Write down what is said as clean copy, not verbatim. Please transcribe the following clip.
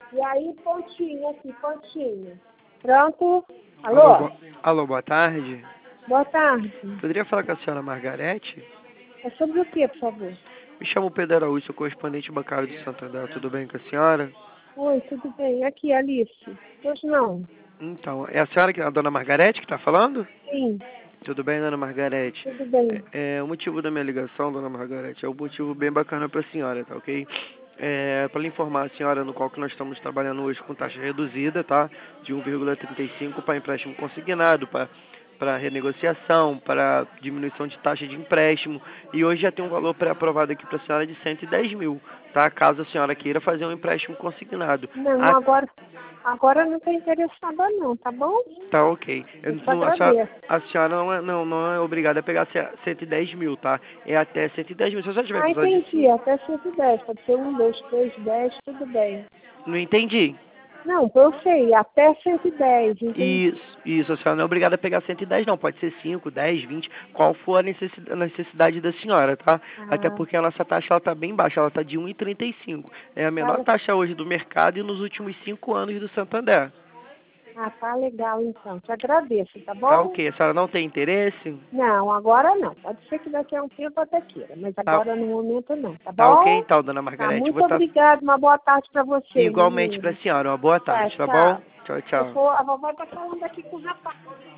E aí, pontinho aqui, pontinho. Pronto? Alô, Alô? alô, boa tarde. Boa tarde. Poderia falar com a senhora Margarete? É sobre o que, por favor? Me chamo Pedro Araújo, sou correspondente bancário do Santander. Tudo bem com a senhora? Oi, tudo bem? Aqui, Alice. Pois não? Então, é a senhora, a dona Margarete, que está falando? Sim, Tudo bem, dona Margarete? tudo bem. O motivo da minha ligação, dona Margarete, é um motivo bem bacana para a senhora, tá ok? Para lhe informar a senhora no qual que nós estamos trabalhando hoje com taxa reduzida, tá? De 1,35 para empréstimo consignado, para renegociação, para diminuição de taxa de empréstimo. E hoje já tem um valor pré-aprovado aqui para a senhora de 110 mil, tá? Caso a senhora queira fazer um empréstimo consignado. Não, agora eu não estou interessada não, tá bom? Tá ok. Eu te agradeço. A senhora não é obrigada a pegar 110 mil, tá? É até 110 mil. Se a senhora tiver Ah, precisando de... entendi. Até 110. Pode ser 1, 2, 3, 10, tudo bem. Não entendi. Não, eu sei. Até 110, entendi. Isso, a senhora não é obrigada a pegar 110 não. Pode ser 5, 10, 20, qual for a necessidade da senhora, tá? Até Ah, porque a nossa taxa ela tá bem baixa, ela tá de 1,35. É a menor tá, taxa hoje do mercado e nos últimos 5 anos do Santander. tá legal então. Te agradeço, tá Tá bom? ok. A senhora não tem interesse? Não, agora não. Pode ser que daqui a um tempo até queira, mas Tá, agora no momento não, tá tá ok bom? então, dona Tá, Margarete. muito obrigada. Uma boa tarde para você, Igualmente pra menino. senhora. Uma boa Tá, tarde, tá bom? tchau. Tchau, tchau. A vovó tá falando aqui com o rapaz.